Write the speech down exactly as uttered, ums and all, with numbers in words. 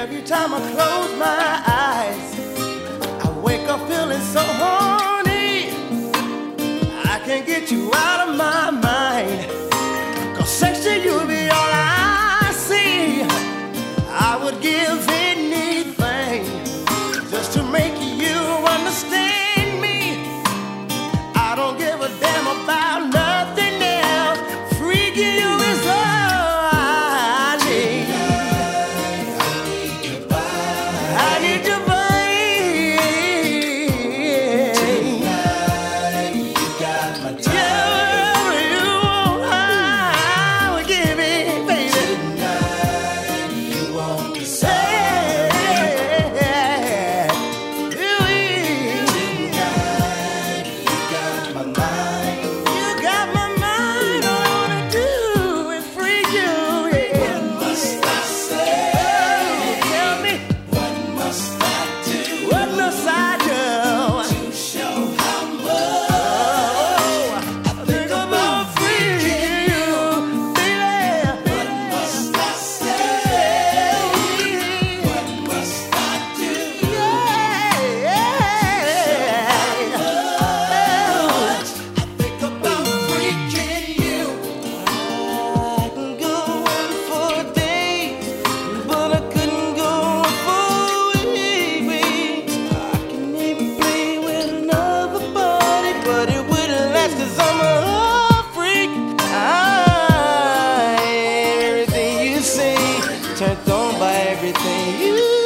Every time I close my eyes, I wake up feeling so horny. I can't get you out of my mind, 'cause sex to you be all I see. I would give anything just to make you understand me. I don't give a damn about nothing else. Freaking you is all I need. I need your body. I need your body. Tonight you got my time. Yeah, you want I will give it, baby. Tonight you want to say. Turned on by everything you